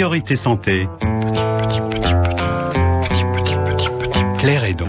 Priorité Santé. Claire Hédon.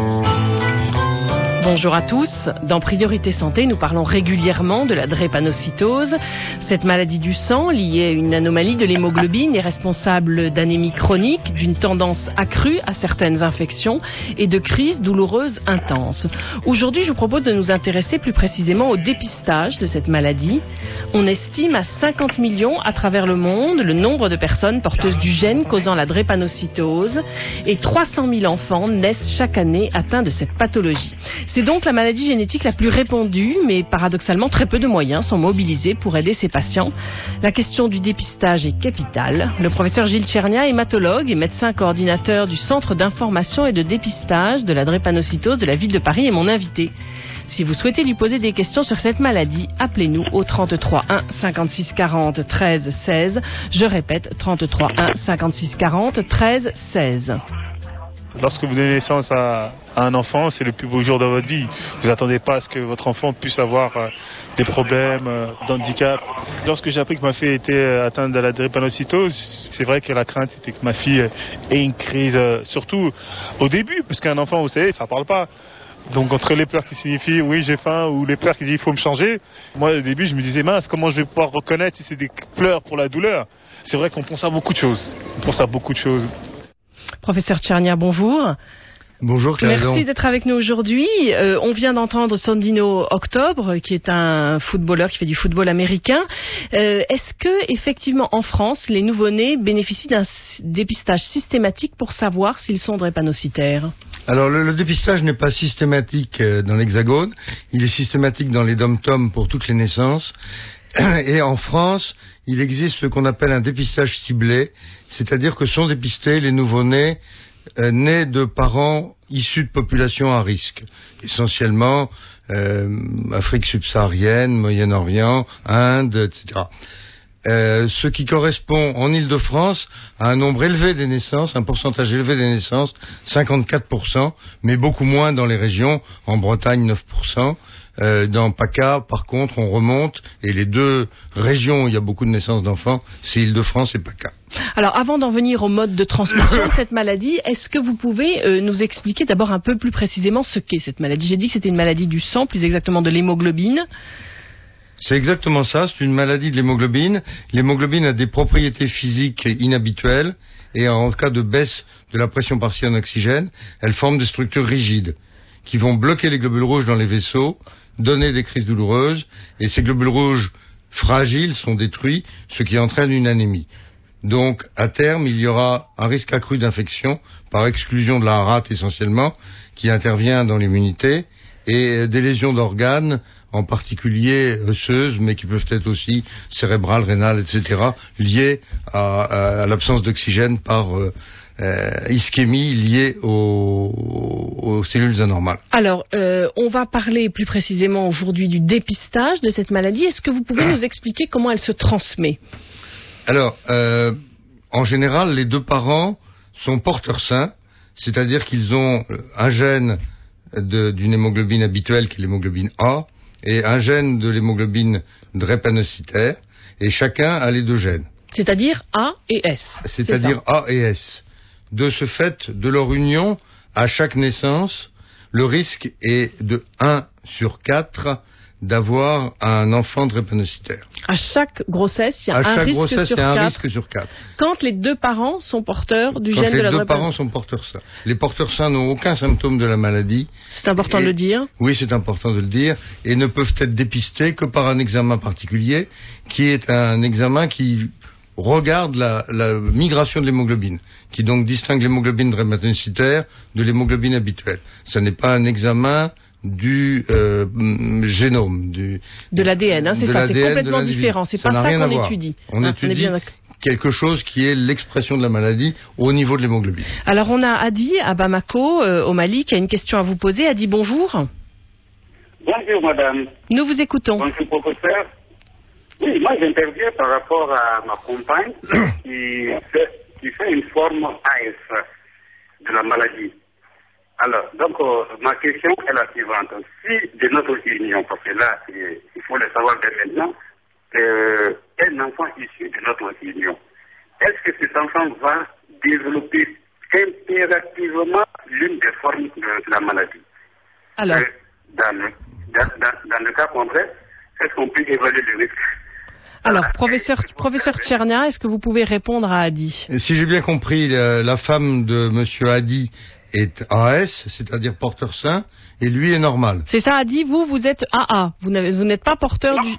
Bonjour à tous. Dans Priorité Santé, nous parlons régulièrement de la drépanocytose. Cette maladie du sang liée à une anomalie de l'hémoglobine est responsable d'anémie chronique, d'une tendance accrue à certaines infections et de crises douloureuses intenses. Aujourd'hui, je vous propose de nous intéresser plus précisément au dépistage de cette maladie. On estime à 50 millions à travers le monde le nombre de personnes porteuses du gène causant la drépanocytose et 300 000 enfants naissent chaque année atteints de cette pathologie. C'est donc la maladie génétique la plus répandue, mais paradoxalement très peu de moyens sont mobilisés pour aider ces patients. La question du dépistage est capitale. Le professeur Gilles Tchernia, hématologue et médecin coordinateur du Centre d'information et de dépistage de la drépanocytose de la ville de Paris, est mon invité. Si vous souhaitez lui poser des questions sur cette maladie, appelez-nous au 33 1 56 40 13 16. Je répète, 33 1 56 40 13 16. Lorsque vous donnez naissance à un enfant, c'est le plus beau jour de votre vie. Vous n'attendez pas à ce que votre enfant puisse avoir des problèmes, d'handicap. Lorsque j'ai appris que ma fille était atteinte de la drépanocytose, c'est vrai que la crainte était que ma fille ait une crise, surtout au début, parce qu'un enfant, vous savez, ça ne parle pas. Donc entre les pleurs qui signifient oui j'ai faim ou les pleurs qui disent il faut me changer, moi au début je me disais mince, comment je vais pouvoir reconnaître si c'est des pleurs pour la douleur. C'est vrai qu'on pense à beaucoup de choses. Professeur Tchernia, bonjour. Bonjour Claire. Merci d'être avec nous aujourd'hui. On vient d'entendre Sandino Octobre, qui est un footballeur qui fait du football américain. Est-ce que, effectivement, en France, les nouveau-nés bénéficient d'un dépistage systématique pour savoir s'ils sont drépanocytaires ? Alors le dépistage n'est pas systématique dans l'Hexagone. Il est systématique dans les dom-toms pour toutes les naissances. Et en France, il existe ce qu'on appelle un dépistage ciblé, c'est-à-dire que sont dépistés les nouveau-nés nés de parents issus de populations à risque, essentiellement Afrique subsaharienne, Moyen-Orient, Inde, etc. Ce qui correspond en Île-de-France à un nombre élevé des naissances, un pourcentage élevé des naissances, 54%, mais beaucoup moins dans les régions, en Bretagne 9%. Dans PACA, par contre, on remonte, et les deux régions où il y a beaucoup de naissances d'enfants, c'est Île-de-France et PACA. Alors, avant d'en venir au mode de transmission de cette maladie, est-ce que vous pouvez nous expliquer d'abord un peu plus précisément ce qu'est cette maladie ? J'ai dit que c'était une maladie du sang, plus exactement de l'hémoglobine. C'est exactement ça, c'est une maladie de l'hémoglobine. L'hémoglobine a des propriétés physiques inhabituelles, et en cas de baisse de la pression partielle en oxygène, elle forme des structures rigides qui vont bloquer les globules rouges dans les vaisseaux, donner des crises douloureuses, et ces globules rouges fragiles sont détruits, ce qui entraîne une anémie. Donc, à terme, il y aura un risque accru d'infection, par exclusion de la rate essentiellement, qui intervient dans l'immunité, et des lésions d'organes, en particulier osseuses, mais qui peuvent être aussi cérébrales, rénales, etc., liées à l'absence d'oxygène par ischémie liée aux cellules anormales. Alors, on va parler plus précisément aujourd'hui du dépistage de cette maladie. Est-ce que vous pouvez nous expliquer comment elle se transmet ? Alors, en général, les deux parents sont porteurs sains, c'est-à-dire qu'ils ont un gène d'une hémoglobine habituelle qui est l'hémoglobine A, et un gène de l'hémoglobine drépanocytaire, et chacun a les deux gènes. C'est-à-dire A et S. C'est-à-dire A et S. De ce fait, de leur union, à chaque naissance, le risque est de 1 sur 4 d'avoir un enfant drépanocytaire. À chaque grossesse, il y a un risque sur 4. Quand les deux parents sont porteurs du gène de la drépanocytose. Les deux parents sont porteurs sains. Les porteurs sains n'ont aucun symptôme de la maladie. C'est important de le dire. Oui, c'est important de le dire. Et ne peuvent être dépistés que par un examen particulier, qui est un examen qui regarde la migration de l'hémoglobine, qui donc distingue l'hémoglobine drépanocytaire de l'hémoglobine habituelle. Ce n'est pas un examen du génome, de l'ADN, hein, c'est ça, c'est complètement différent. C'est pas ça qu'on étudie. On étudie quelque chose qui est l'expression de la maladie au niveau de l'hémoglobine. Alors on a Adi à Bamako, au Mali, qui a une question à vous poser. Adi, bonjour. Bonjour madame. Nous vous écoutons. Bonjour professeur. Oui, moi j'interviens par rapport à ma compagne qui fait une forme AS de la maladie. Alors, donc, ma question est la suivante. Si de notre union, parce que là, il faut le savoir dès maintenant, un enfant issu de notre union, est-ce que ce cet enfant va développer impérativement l'une des formes de la maladie. Alors, Dans le cas contraire, est-ce qu'on peut évaluer le risque? alors professeur Tchernia, est-ce que vous pouvez répondre à Hadi? Si j'ai bien compris, la femme de Monsieur Hadi est AS, c'est-à-dire porteur sain, et lui est normal. C'est ça, Hadi, vous êtes AA, vous n'êtes pas porteur Non, du...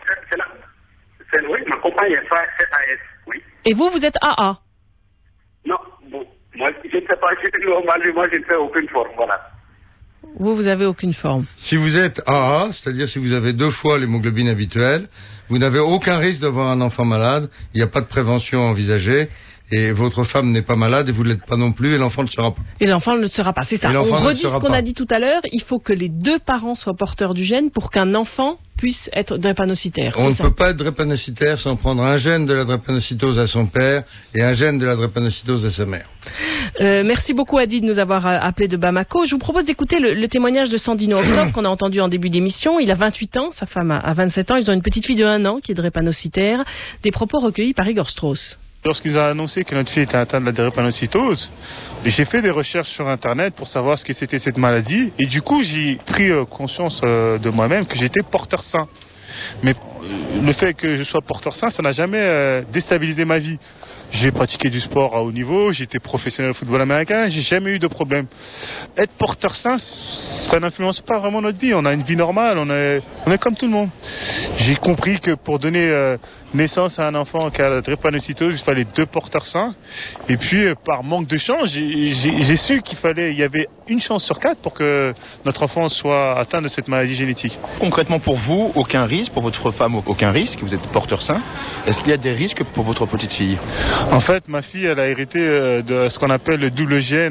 oui, ma compagne est AS, oui. Et vous êtes AA? Non, bon, moi, je ne sais pas, je suis normal, moi, je ne fais aucune forme, voilà. Vous avez aucune forme. Si vous êtes AA, c'est-à-dire si vous avez 2 fois l'hémoglobine habituelle, vous n'avez aucun risque d'avoir un enfant malade, il n'y a pas de prévention envisagée, et votre femme n'est pas malade et vous ne l'êtes pas non plus, et l'enfant ne le sera pas. Et l'enfant ne sera pas, c'est ça. On redit ce qu'on a dit tout à l'heure, il faut que les 2 parents soient porteurs du gène pour qu'un enfant puisse être drépanocytaire. On ne peut pas être drépanocytaire sans prendre un gène de la drépanocytose à son père et un gène de la drépanocytose à sa mère. Merci beaucoup Hadi de nous avoir appelé de Bamako. Je vous propose d'écouter le témoignage de Sandino Octobre qu'on a entendu en début d'émission. Il a 28 ans, sa femme a 27 ans, ils ont une petite fille de 1 an qui est drépanocytaire. Des propos recueillis par Igor Strauss. Lorsqu'il nous a annoncé que notre fille était atteinte de la drépanocytose, j'ai fait des recherches sur Internet pour savoir ce que c'était cette maladie. Et du coup, j'ai pris conscience de moi-même que j'étais porteur sain. Mais le fait que je sois porteur sain, ça n'a jamais déstabilisé ma vie. J'ai pratiqué du sport à haut niveau, j'ai été professionnel de football américain, j'ai jamais eu de problème. Être porteur sain, ça n'influence pas vraiment notre vie. On a une vie normale, on est comme tout le monde. J'ai compris que pour donner naissance à un enfant qui a la drépanocytose, il fallait 2 porteurs sains. Et puis, par manque de chance, j'ai su il y avait 1 chance sur 4 pour que notre enfant soit atteint de cette maladie génétique. Concrètement, pour vous, aucun risque, pour votre femme, aucun risque, vous êtes porteur sain. Est-ce qu'il y a des risques pour votre petite fille? En fait, ma fille, elle a hérité de ce qu'on appelle le double gène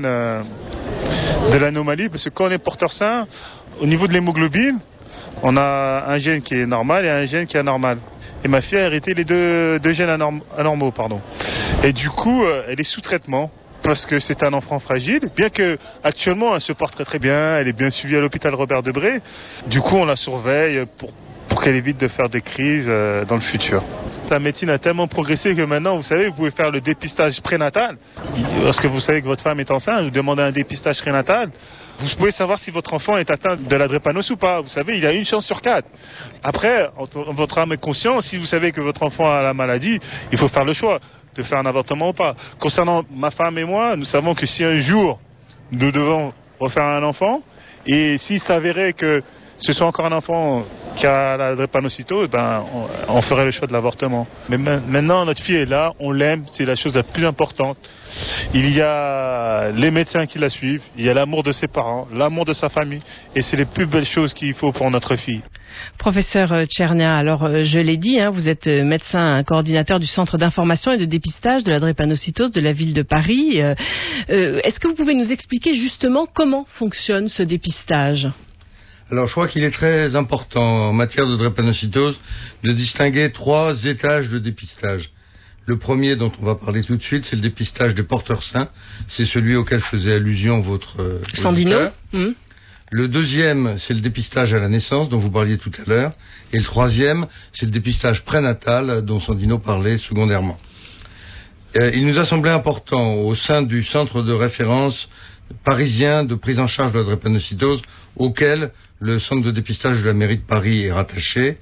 de l'anomalie, parce que quand on est porteur sain, au niveau de l'hémoglobine, on a un gène qui est normal et un gène qui est anormal. Et ma fille a hérité les deux gènes anormaux, pardon. Et du coup, elle est sous traitement parce que c'est un enfant fragile, bien que actuellement elle se porte très très bien, elle est bien suivie à l'hôpital Robert Debré. Du coup, on la surveille pour qu'elle évite de faire des crises dans le futur. La médecine a tellement progressé que maintenant, vous savez, vous pouvez faire le dépistage prénatal. Lorsque vous savez que votre femme est enceinte, vous demandez un dépistage prénatal. Vous pouvez savoir si votre enfant est atteint de la drépanocytose ou pas. Vous savez, il y a 1 chance sur 4. Après, votre âme est consciente, si vous savez que votre enfant a la maladie, il faut faire le choix de faire un avortement ou pas. Concernant ma femme et moi, nous savons que si un jour, nous devons refaire un enfant, et s'il s'avérait que ce soit encore un enfant qui a la drépanocytose, on ferait le choix de l'avortement. Mais maintenant, notre fille est là, on l'aime, c'est la chose la plus importante. Il y a les médecins qui la suivent, il y a l'amour de ses parents, l'amour de sa famille, et c'est les plus belles choses qu'il faut pour notre fille. Professeur Tchernia, alors je l'ai dit, vous êtes médecin coordinateur du Centre d'information et de dépistage de la drépanocytose de la ville de Paris. Est-ce que vous pouvez nous expliquer justement comment fonctionne ce dépistage ? Alors, je crois qu'il est très important en matière de drépanocytose de distinguer 3 étages de dépistage. Le premier dont on va parler tout de suite, c'est le dépistage des porteurs sains. C'est celui auquel faisait allusion votre Sandino. Le deuxième, c'est le dépistage à la naissance dont vous parliez tout à l'heure. Et le troisième, c'est le dépistage prénatal dont Sandino parlait secondairement. Il nous a semblé important au sein du centre de référence parisien de prise en charge de la drépanocytose auquel le centre de dépistage de la mairie de Paris est rattaché,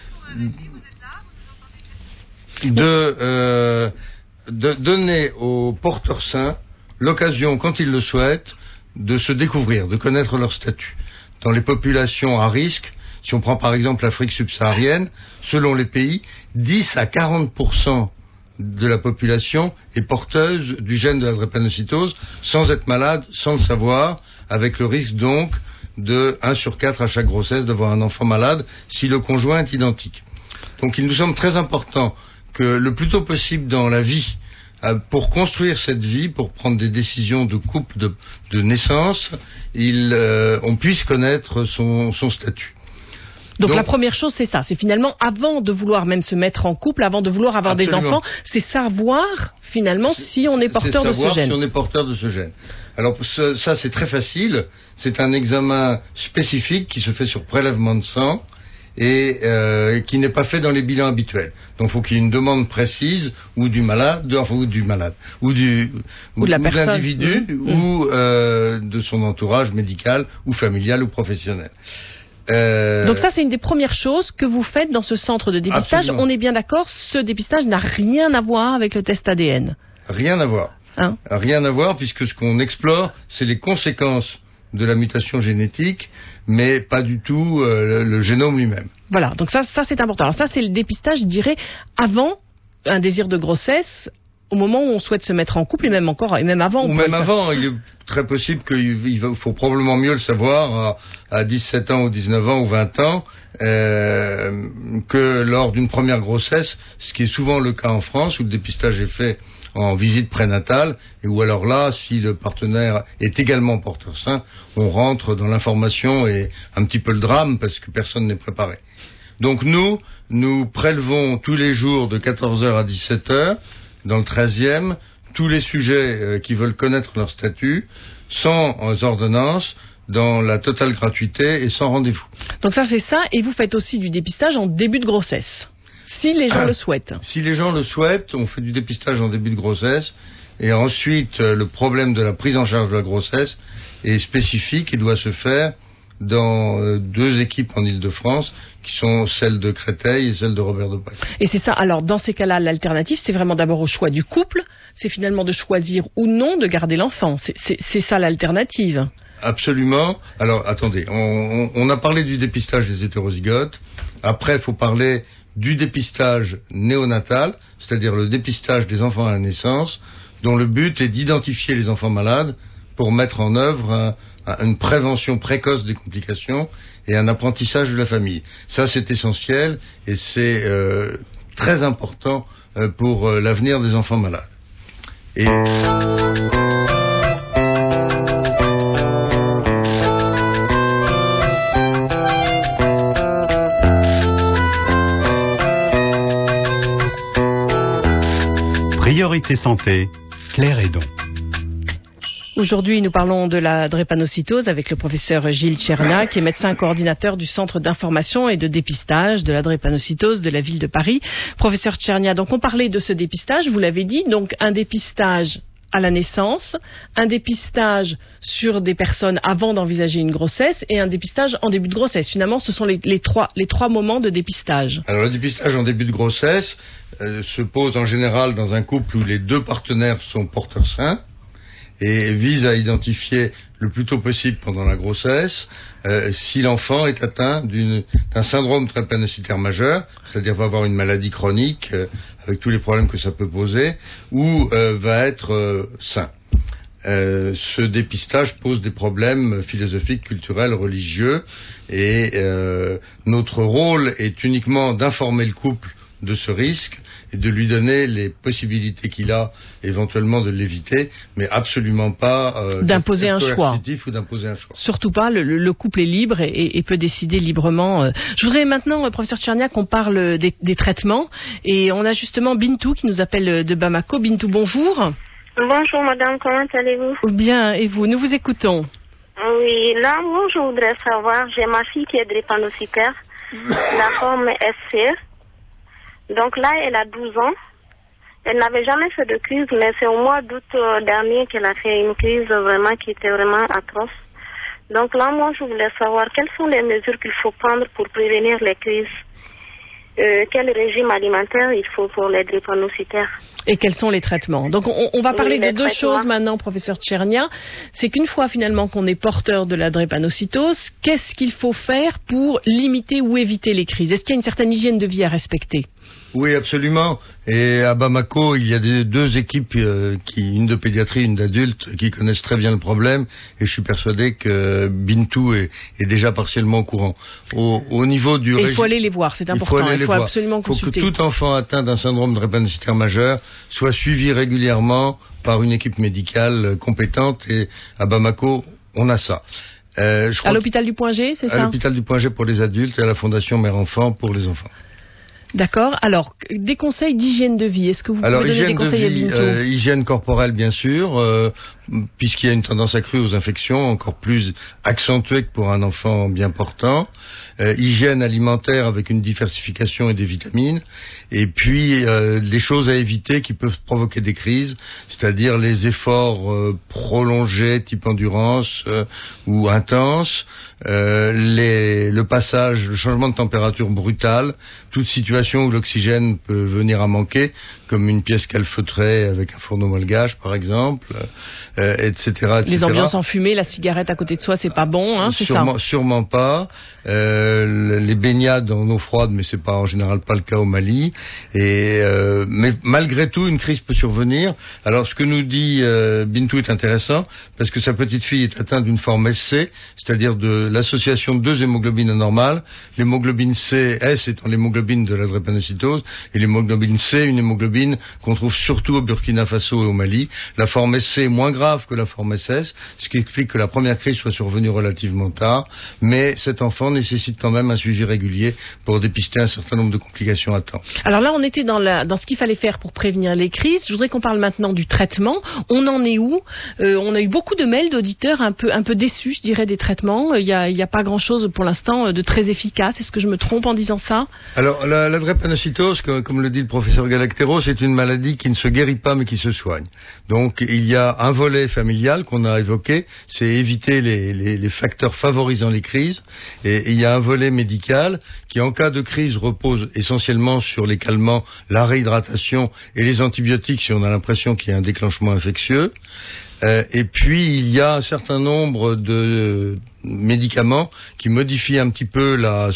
de donner aux porteurs sains l'occasion, quand ils le souhaitent, de se découvrir, de connaître leur statut. Dans les populations à risque, si on prend par exemple l'Afrique subsaharienne, selon les pays, 10 à 40% de la population est porteuse du gène de la drépanocytose sans être malade, sans le savoir, avec le risque donc de 1 sur 4 à chaque grossesse d'avoir un enfant malade si le conjoint est identique. Donc il nous semble très important que le plus tôt possible dans la vie, pour construire cette vie, pour prendre des décisions de couple, de naissance, on puisse connaître son statut. Donc la première chose, c'est ça. C'est finalement, avant de vouloir même se mettre en couple, avant de vouloir avoir des enfants, c'est savoir finalement si on est porteur de ce gène. Si on est porteur de ce gène. Alors ça, c'est très facile. C'est un examen spécifique qui se fait sur prélèvement de sang et qui n'est pas fait dans les bilans habituels. Donc, il faut qu'il y ait une demande précise ou du malade, ou de l'individu, ou de son entourage médical ou familial ou professionnel. Donc ça, c'est une des premières choses que vous faites dans ce centre de dépistage. Absolument. On est bien d'accord, ce dépistage n'a rien à voir avec le test ADN. Rien à voir. Hein? Rien à voir, puisque ce qu'on explore, c'est les conséquences de la mutation génétique, mais pas du tout le génome lui-même. Voilà, donc ça c'est important. Alors ça, c'est le dépistage, je dirais, avant un désir de grossesse, au moment où on souhaite se mettre en couple, et même avant. Ou même avant, il est très possible qu'il faut probablement mieux le savoir à 17 ans ou 19 ans ou 20 ans que lors d'une première grossesse, ce qui est souvent le cas en France, où le dépistage est fait en visite prénatale, et où alors là, si le partenaire est également porteur sain, on rentre dans l'information et un petit peu le drame, parce que personne n'est préparé. Donc nous prélevons tous les jours de 14h à 17h, dans le 13e, tous les sujets qui veulent connaître leur statut, sans ordonnance, dans la totale gratuité et sans rendez-vous. Donc ça, c'est ça, et vous faites aussi du dépistage en début de grossesse, si les gens le souhaitent. Si les gens le souhaitent, on fait du dépistage en début de grossesse, et ensuite, le problème de la prise en charge de la grossesse est spécifique et doit se faire dans 2 équipes en Île-de-France, qui sont celles de Créteil et celles de Robert Debré. Et c'est ça, alors dans ces cas-là, l'alternative, c'est vraiment d'abord au choix du couple, c'est finalement de choisir ou non de garder l'enfant. C'est ça l'alternative. Absolument. Alors, attendez, on a parlé du dépistage des hétérozygotes. Après, il faut parler du dépistage néonatal, c'est-à-dire le dépistage des enfants à la naissance, dont le but est d'identifier les enfants malades pour mettre en œuvre une prévention précoce des complications et un apprentissage de la famille. Ça, c'est essentiel et c'est très important pour l'avenir des enfants malades. Et Priorité santé, Claire Hédon. Aujourd'hui, nous parlons de la drépanocytose avec le professeur Gilles Tchernia, qui est médecin coordinateur du Centre d'information et de dépistage de la drépanocytose de la ville de Paris. Professeur Tchernia, donc on parlait de ce dépistage, vous l'avez dit, donc un dépistage à la naissance, un dépistage sur des personnes avant d'envisager une grossesse et un dépistage en début de grossesse. Finalement, ce sont les trois moments de dépistage. Alors, le dépistage en début de grossesse se pose en général dans un couple où les 2 partenaires sont porteurs sains, et vise à identifier le plus tôt possible pendant la grossesse si l'enfant est atteint d'un syndrome drépanocytaire majeur, c'est-à-dire va avoir une maladie chronique avec tous les problèmes que ça peut poser, ou va être sain. Ce dépistage pose des problèmes philosophiques, culturels, religieux, et notre rôle est uniquement d'informer le couple de ce risque et de lui donner les possibilités qu'il a éventuellement de l'éviter, mais absolument pas d'imposer un choix. Ou d'imposer un choix. Surtout pas, le couple est libre et peut décider librement. Je voudrais maintenant, professeur Tchernia, qu'on parle des traitements, et on a justement Bintou qui nous appelle de Bamako. Bintou, bonjour. Bonjour madame, comment allez-vous? Bien, et vous? Nous vous écoutons. Oui, là, moi je voudrais savoir, j'ai ma fille qui est drépanocytaire, la forme SC. Donc là, elle a 12 ans. Elle n'avait jamais fait de crise, mais c'est au mois d'août dernier qu'elle a fait une crise vraiment qui était vraiment atroce. Donc là, moi, je voulais savoir quelles sont les mesures qu'il faut prendre pour prévenir les crises. Quel régime alimentaire il faut pour les drépanocytaires. Et quels sont les traitements? Donc on va parler de 2 choses maintenant, professeur Tchernia. C'est qu'une fois finalement qu'on est porteur de la drépanocytose, qu'est-ce qu'il faut faire pour limiter ou éviter les crises? Est-ce qu'il y a une certaine hygiène de vie à respecter? Oui, absolument. Et à Bamako, il y a 2 équipes, une de pédiatrie, une d'adultes, qui connaissent très bien le problème. Et je suis persuadé que Bintou est déjà partiellement au courant. Au niveau du régime, il faut aller les voir, c'est important. Il faut absolument consulter. Il faut que tout enfant atteint d'un syndrome drépanocytaire majeur soit suivi régulièrement par une équipe médicale compétente. Et à Bamako, on a ça. À l'hôpital du Point G, c'est ça? À l'hôpital du Point G pour les adultes et à la Fondation Mère-Enfant pour les enfants. D'accord. Alors, des conseils d'hygiène de vie. Est-ce que vous pouvez donner des conseils à Bintou? Hygiène corporelle, bien sûr, puisqu'il y a une tendance accrue aux infections, encore plus accentuée que pour un enfant bien portant. Hygiène alimentaire avec une diversification et des vitamines. Et puis, les choses à éviter qui peuvent provoquer des crises, c'est-à-dire les efforts prolongés, type endurance ou intense, le passage, le changement de température brutal, toute situation où l'oxygène peut venir à manquer, comme une pièce calfeutrée avec un fourneau malgache, par exemple, etc. Les ambiances enfumées, la cigarette à côté de soi, c'est pas bon, hein, c'est ça? Sûrement pas. Les baignades en eau froide, mais c'est pas en général pas le cas au Mali. Mais malgré tout, une crise peut survenir. Alors, ce que nous dit Bintou est intéressant, parce que sa petite fille est atteinte d'une forme SC, c'est-à-dire de l'association de deux hémoglobines anormales. L'hémoglobine C, S étant l'hémoglobine de la drépanocytose, et l'hémoglobine C, une hémoglobine qu'on trouve surtout au Burkina Faso et au Mali. La forme SC est moins grave que la forme SS, ce qui explique que la première crise soit survenue relativement tard, mais cet enfant nécessite quand même un suivi régulier pour dépister un certain nombre de complications à temps. Alors là, on était dans ce qu'il fallait faire pour prévenir les crises. Je voudrais qu'on parle maintenant du traitement. On en est où? On a eu beaucoup de mails d'auditeurs un peu déçus, je dirais, des traitements. Il y a pas grand-chose pour l'instant de très efficace. Est-ce que je me trompe en disant ça? Alors, la drépanocytose, comme le dit le professeur Galactero, c'est une maladie qui ne se guérit pas mais qui se soigne. Donc, il y a un volet familial qu'on a évoqué, c'est éviter les facteurs favorisant les crises. Et il y a un volet médical qui, en cas de crise, repose essentiellement sur les calmants, la réhydratation et les antibiotiques si on a l'impression qu'il y a un déclenchement infectieux. Et puis, il y a un certain nombre de médicaments qui modifient un petit peu la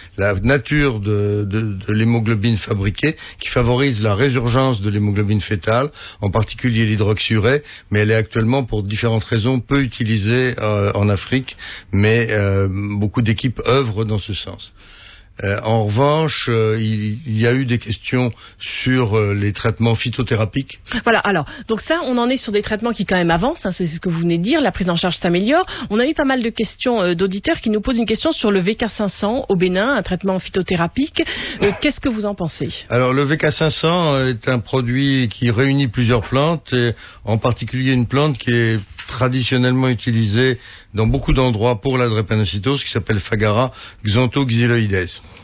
nature de l'hémoglobine fabriquée, qui favorisent la résurgence de l'hémoglobine fœtale, en particulier l'hydroxyurée, mais elle est actuellement, pour différentes raisons, peu utilisée en Afrique, mais beaucoup d'équipes œuvrent dans ce sens. En revanche, il y a eu des questions sur les traitements phytothérapiques. Voilà, alors, donc ça, on en est sur des traitements qui quand même avancent, hein, c'est ce que vous venez de dire, la prise en charge s'améliore. On a eu pas mal de questions d'auditeurs qui nous posent une question sur le VK500 au Bénin, un traitement phytothérapique. Qu'est-ce que vous en pensez? Alors, le VK500 est un produit qui réunit plusieurs plantes, et en particulier une plante qui est traditionnellement utilisée dans beaucoup d'endroits pour la drépanocytose, qui s'appelle Fagara xanthoxyloides.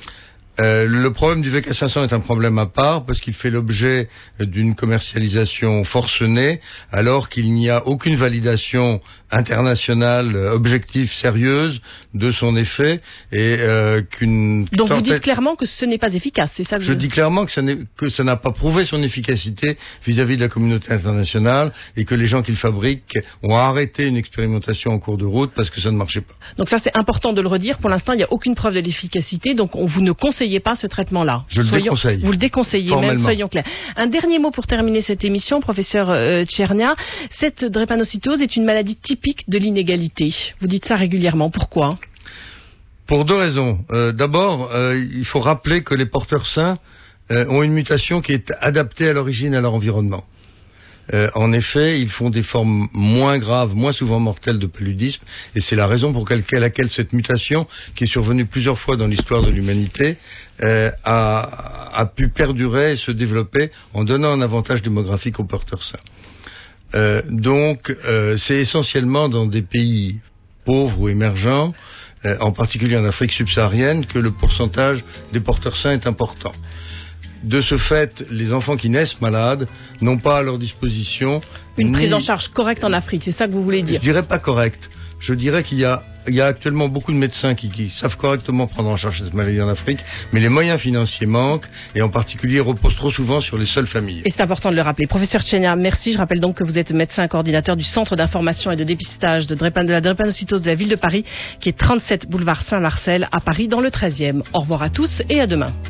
Le problème du VK500 est un problème à part parce qu'il fait l'objet d'une commercialisation forcenée alors qu'il n'y a aucune validation internationale objective sérieuse de son effet et Donc vous dites clairement que ce n'est pas efficace, c'est ça que je dis clairement que ça n'a pas prouvé son efficacité vis-à-vis de la communauté internationale et que les gens qui le fabriquent ont arrêté une expérimentation en cours de route parce que ça ne marchait pas. Donc ça c'est important de le redire, pour l'instant il n'y a aucune preuve de l'efficacité, donc vous ne conseillez pas ce traitement-là. Je le déconseille. Vous le déconseillez même, soyons clairs. Un dernier mot pour terminer cette émission, professeur Tchernia. Cette drépanocytose est une maladie typique de l'inégalité. Vous dites ça régulièrement. Pourquoi? Pour deux raisons. D'abord, il faut rappeler que les porteurs sains ont une mutation qui est adaptée à l'origine à leur environnement. En effet, ils font des formes moins graves, moins souvent mortelles de paludisme, et c'est la raison pour laquelle cette mutation, qui est survenue plusieurs fois dans l'histoire de l'humanité, a pu perdurer et se développer en donnant un avantage démographique aux porteurs sains. Donc, c'est essentiellement dans des pays pauvres ou émergents, en particulier en Afrique subsaharienne, que le pourcentage des porteurs sains est important. De ce fait, les enfants qui naissent malades n'ont pas à leur disposition une prise en charge correcte en Afrique, c'est ça que vous voulez dire? Je dirais pas correcte. Je dirais qu'il y a actuellement beaucoup de médecins qui savent correctement prendre en charge cette maladie en Afrique, mais les moyens financiers manquent, et en particulier reposent trop souvent sur les seules familles. Et c'est important de le rappeler. Professeur Tchernia, merci. Je rappelle donc que vous êtes médecin coordinateur du Centre d'information et de dépistage de la drépanocytose de la ville de Paris, qui est 37 boulevard Saint-Marcel à Paris, dans le 13e. Au revoir à tous et à demain.